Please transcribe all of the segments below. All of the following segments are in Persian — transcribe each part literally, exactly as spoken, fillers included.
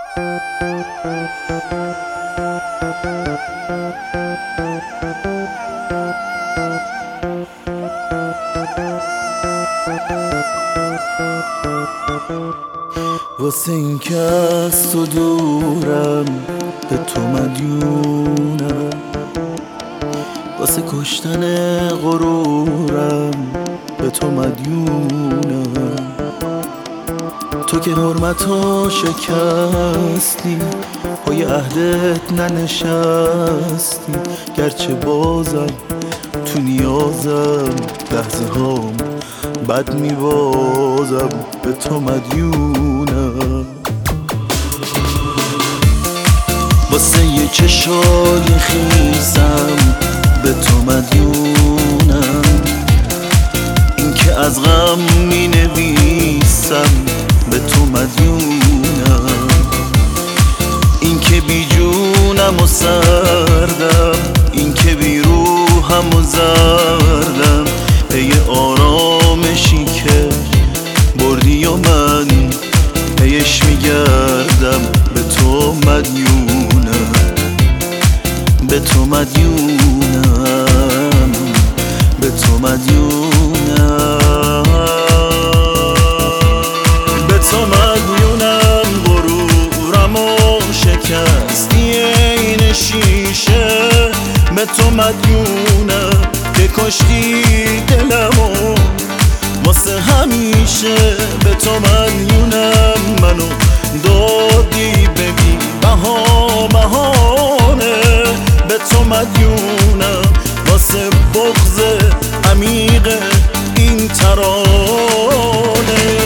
واسه این که از تو دورم به تو مدیونم، واسه کشتن غرورم به تو مدیونم. تو که حرمتو شکستی، پای عهدت ننشستی، گرچه بازم تو نیازم لحظه هام بد میبازم به تو مدیونم. واسه یه چشای خیسم به تو مدیونم، این که از غم می نویسم به تو مدیونم، این که بی جونم و سردم، این که بی روحم و زردم، پی آرامشی که بردی و من پیش میگردم به تو مدیونم، به تو مدیونم، به تو مدیونم، به تو مدیونم. غرورم و شکستی این شیشه، به تو مدیونم که کشتی دلمو واسه همیشه، به تو مدیونم. منو دادی ببین بها بهانه، به تو مدیونم واسه بغض عمیق این ترانه.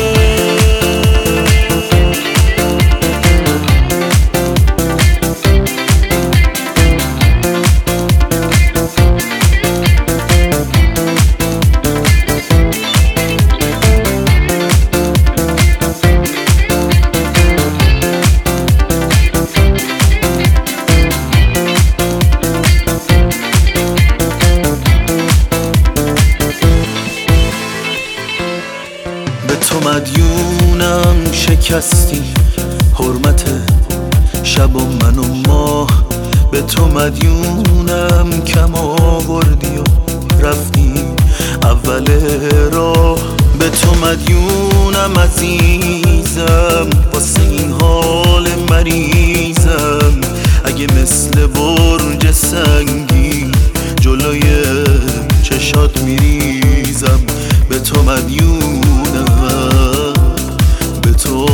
به تو مدیونم شکستی حرمت شب و من و ماه، به تو مدیونم کم آوردی و رفتی اول راه، به تو مدیونم عزیزم واسه این حال مریضم، اگه مثل برج سنگی جلوی چشات میریزم، به تو مدیونم، به تو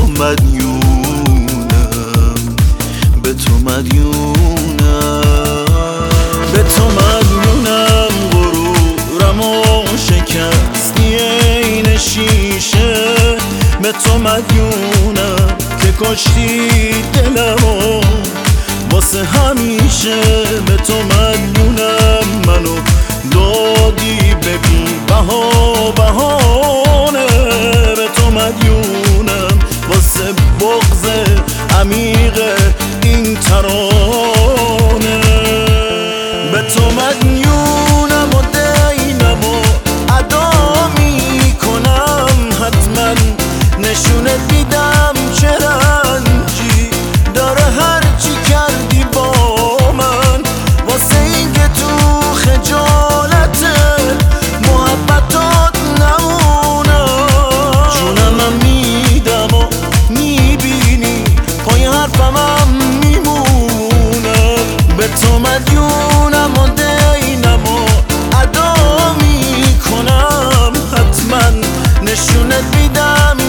مدیونم، به تو مدیونم، به تو مدیونم. غرورم و شکستی این شیشه، به تو مدیونم که کشتی دلمو واسه همیشه، به تو مدیونم. منو دادی ببین بها بهانه، به تو مدیونم واسه بغض عمیق این ترانه. به تو مدیونم و دینم و ادا میکنم، حتما نشونت میدم چه رنجی داره هرچی کردی با من، واسه این که تو خجالت محبتات نمونم. جونم میدم و میبینی پای حرفم هم میمونم، به تو مدیونم و دینم و ادا میکنم، حتما نشونت میدم